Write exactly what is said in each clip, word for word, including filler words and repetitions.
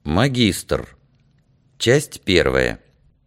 Магистр. Часть первая.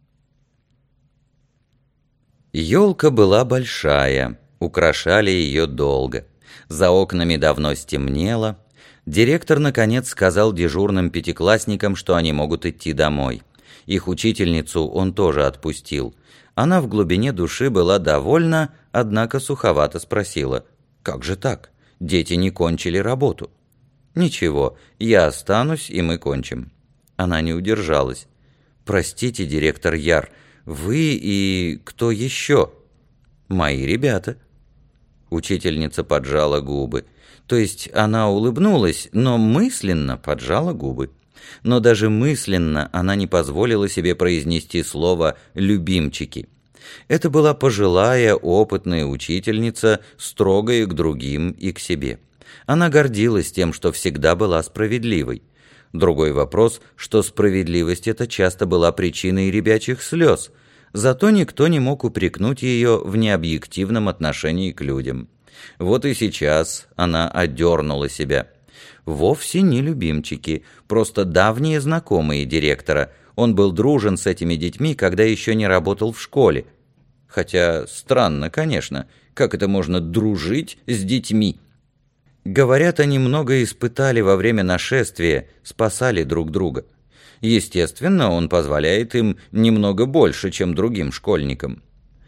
Ёлка была большая, украшали ее долго. За окнами давно стемнело. Директор, наконец, сказал дежурным пятиклассникам, что они могут идти домой. Их учительницу он тоже отпустил. Она в глубине души была довольна, однако суховато спросила: «Как же так? Дети не кончили работу». «Ничего, я останусь, и мы кончим». Она не удержалась. «Простите, директор Яр, вы и кто еще?» «Мои ребята». Учительница поджала губы. То есть она улыбнулась, но мысленно поджала губы. Но даже мысленно она не позволила себе произнести слово «любимчики». Это была пожилая, опытная учительница, строгая к другим и к себе. Она гордилась тем, что всегда была справедливой. Другой вопрос, что справедливость эта часто была причиной ребячих слез, зато никто не мог упрекнуть ее в необъективном отношении к людям. Вот и сейчас она одернула себя. Вовсе не любимчики, просто давние знакомые директора. Он был дружен с этими детьми, когда еще не работал в школе. Хотя странно, конечно, как это можно дружить с детьми? Говорят, они много испытали во время нашествия, спасали друг друга. Естественно, он позволяет им немного больше, чем другим школьникам.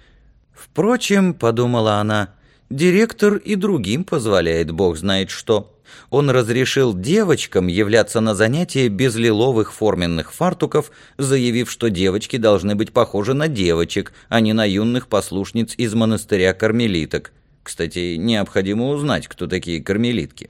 Впрочем, подумала она, директор и другим позволяет бог знает что. Он разрешил девочкам являться на занятия без лиловых форменных фартуков, заявив, что девочки должны быть похожи на девочек, а не на юных послушниц из монастыря кармелиток. Кстати, необходимо узнать, кто такие кармелитки.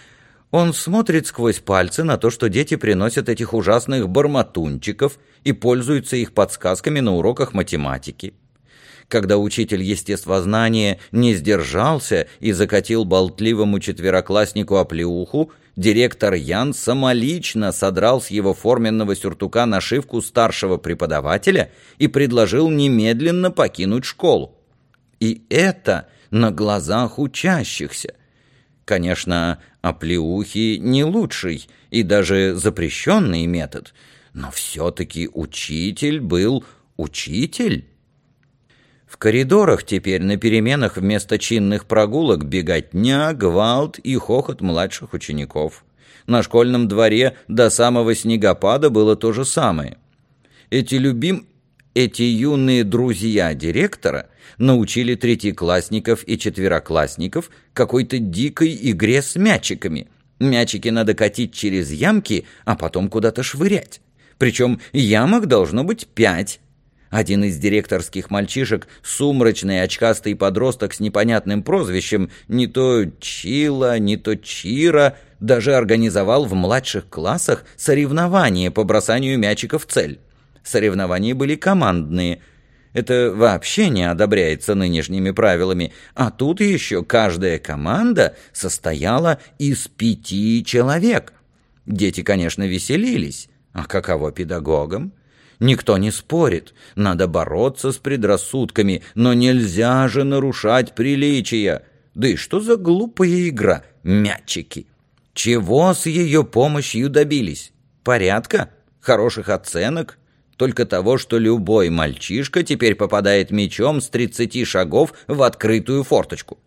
Он смотрит сквозь пальцы на то, что дети приносят этих ужасных бормотунчиков и пользуются их подсказками на уроках математики. Когда учитель естествознания не сдержался и закатил болтливому четверокласснику оплеуху, директор Ян самолично содрал с его форменного сюртука нашивку старшего преподавателя и предложил немедленно покинуть школу. И это на глазах учащихся. Конечно, оплеухи не лучший и даже запрещенный метод, но все-таки учитель был учитель. В коридорах теперь на переменах вместо чинных прогулок беготня, гвалт и хохот младших учеников. На школьном дворе до самого снегопада было то же самое. Эти любим... Эти юные друзья директора научили третьеклассников и четвероклассников какой-то дикой игре с мячиками. Мячики надо катить через ямки, а потом куда-то швырять. Причем ямок должно быть пять. Один из директорских мальчишек, сумрачный очкастый подросток с непонятным прозвищем, не то Чила, не то Чира, даже организовал в младших классах соревнования по бросанию мячика в цель. Соревнования были командные. Это вообще не одобряется нынешними правилами. А тут еще каждая команда состояла из пяти человек. Дети, конечно, веселились. А каково педагогам? Никто не спорит. Надо бороться с предрассудками, но нельзя же нарушать приличия. Да и что за глупая игра? Мячики. Чего с ее помощью добились? Порядка? Хороших оценок? Только того, что любой мальчишка теперь попадает мячом с тридцати шагов в открытую форточку.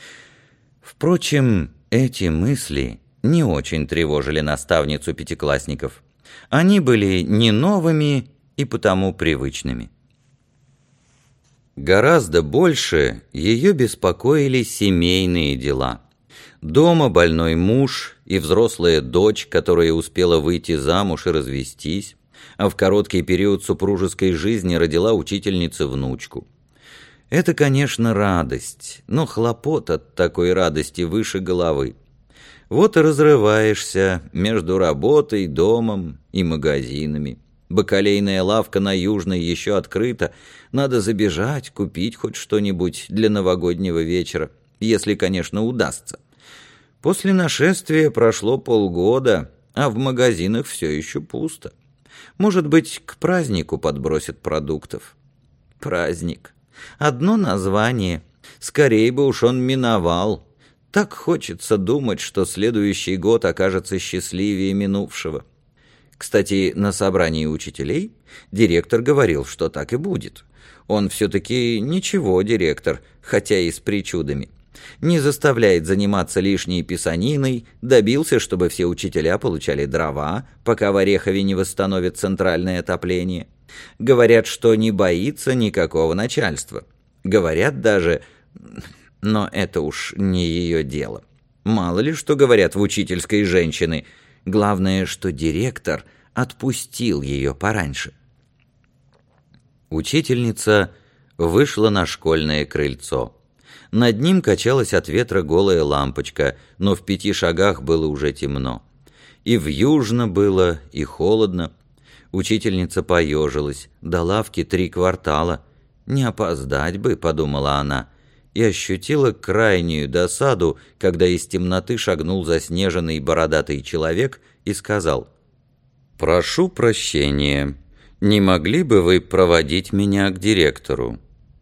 Впрочем, эти мысли не очень тревожили наставницу пятиклассников. Они были не новыми и потому привычными. Гораздо больше ее беспокоили семейные дела. Дома больной муж и взрослая дочь, которая успела выйти замуж и развестись, а в короткий период супружеской жизни родила учительница внучку. Это, конечно, радость, но хлопот от такой радости выше головы. Вот и разрываешься между работой, домом и магазинами. Бакалейная лавка на Южной еще открыта, надо забежать, купить хоть что-нибудь для новогоднего вечера, если, конечно, удастся. После нашествия прошло полгода, а в магазинах все еще пусто. Может быть, к празднику подбросят продуктов. Праздник. Одно название. Скорей бы уж он миновал. Так хочется думать, что следующий год окажется счастливее минувшего. Кстати, на собрании учителей директор говорил, что так и будет. Он все-таки ничего директор, хотя и с причудами. Не заставляет заниматься лишней писаниной, добился, чтобы все учителя получали дрова, пока в Орехове не восстановят центральное отопление. Говорят, что не боится никакого начальства. Говорят даже, но это уж не ее дело. Мало ли что говорят в учительской женщины. Главное, что директор отпустил ее пораньше. Учительница вышла на школьное крыльцо. Над ним качалась от ветра голая лампочка, но в пяти шагах было уже темно. И вьюжно было, и холодно. Учительница поежилась, до лавки три квартала. «Не опоздать бы», — подумала она, и ощутила крайнюю досаду, когда из темноты шагнул заснеженный бородатый человек и сказал: «Прошу прощения, не могли бы вы проводить меня к директору?»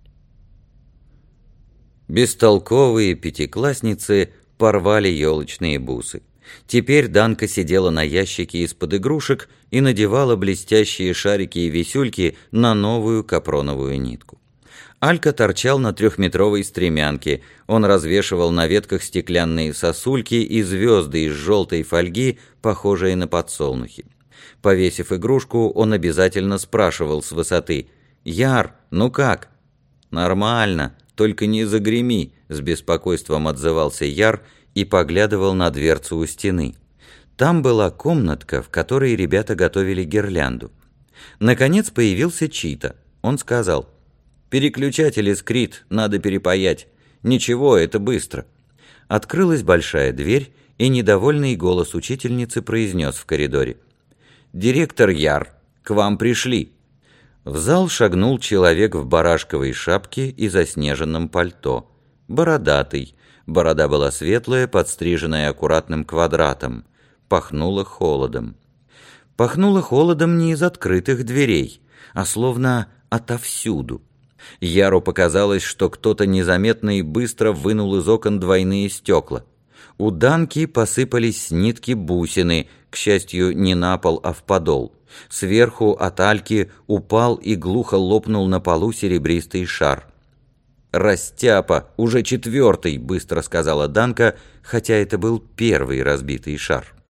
Бестолковые пятиклассницы порвали елочные бусы. Теперь Данка сидела на ящике из-под игрушек и надевала блестящие шарики и висюльки на новую капроновую нитку. Алька торчал на трехметровой стремянке. Он развешивал на ветках стеклянные сосульки и звезды из желтой фольги, похожие на подсолнухи. Повесив игрушку, он обязательно спрашивал с высоты: «Яр, ну как?» «Нормально, только не загреми», — с беспокойством отзывался Яр и поглядывал на дверцу у стены. Там была комнатка, в которой ребята готовили гирлянду. Наконец появился Чита. Он сказал: «Переключатель искрит, надо перепаять. Ничего, это быстро». Открылась большая дверь, и недовольный голос учительницы произнес в коридоре: «Директор Яр, к вам пришли». В зал шагнул человек в барашковой шапке и заснеженном пальто. Бородатый. Борода была светлая, подстриженная аккуратным квадратом. Пахнуло холодом. Пахнуло холодом не из открытых дверей, а словно отовсюду. Яру показалось, что кто-то незаметно и быстро вынул из окон двойные стекла. У Данки посыпались с нитки бусины, к счастью, не на пол, а в подол. Сверху от Альки упал и глухо лопнул на полу серебристый шар. «Растяпа, уже четвертый», — быстро сказала Данка, хотя это был первый разбитый шар.